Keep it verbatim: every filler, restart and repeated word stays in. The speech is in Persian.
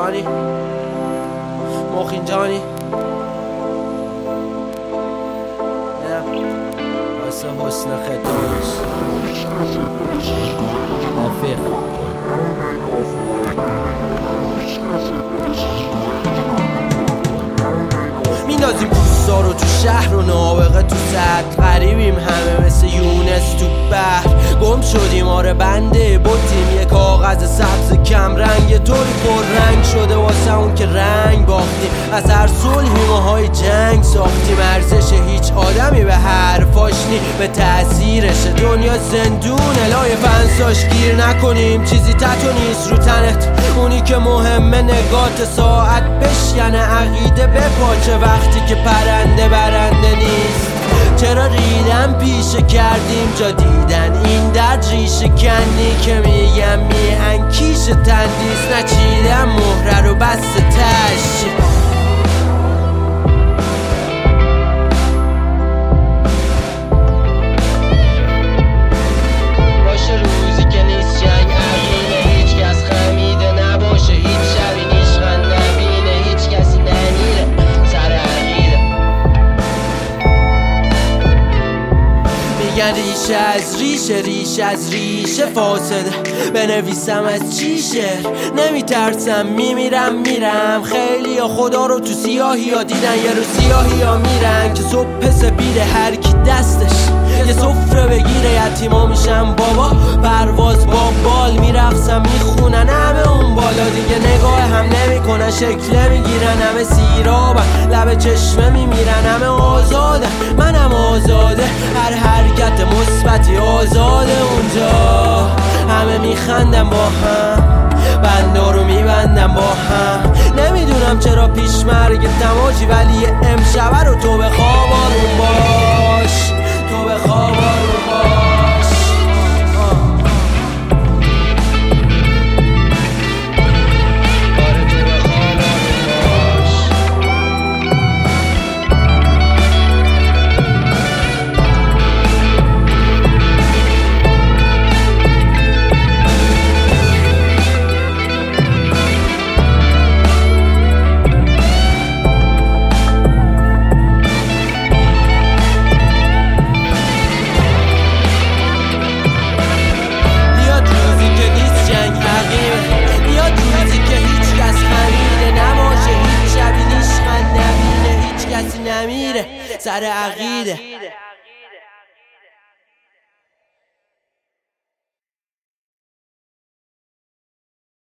جانی مخین جانی واسه حسن خدمتش رفیق میندازیم پوستا رو تو شهر و نابغه تو سد غریبیم همه مثل یونس تو بحر گم شدیم آره بنده بودیم یه کاغذ سبز کم رنگ یه طوری پر رنگ شده واسه اون که رنگ باختیم از هر صلحی ماهای جنگ ساختیم ارزش هیچ آدمی به حرفاش نی به تأثیرش دنیا زندون الهی فنساش گیر نکنیم چیزی تتو نیست رو تنت اونی که مهمه نگات ساعت بشکنه عقیده به پاچه وقتی که پرنده برنده نیست چرا ریدن پیشه کردیم جا دیدن این درد ریشه کندی که میگم میهن کیش تندیس نچیدم مهره رو بست تش باشه روزی که نیست جنگ عقیله هیچ کس خمیده نباشه هیچ شبی نیشغن نبینه هیچ کسی نمیره سر عقیده میگن ریشه از ریشه ریشه از ریشه فاسده بنویسم از چی شعر نمیترسم میمیرم میرم خیلی ها خدا رو تو سیاهی ها دیدن یه رو سیاهی ها میرن که صبح سپیده هر کی دستش یه سفره بگیره یتیما میشم بابا پرواز با بال میرقصم میخونن همه اون بالا دیگه نگاه هم نمیکنن شکله میگیرن همه سیرابن لب چشمه میمیرن همه آزادن منم آزاده هر حرکت مثبتی آزاده اونجا همه میخندم با هم بندا رو میبندم با هم نمیدونم چرا پیش مرگ تماجی ولی امشب رو تو به خواب آروم باش تو به خواب آروم باش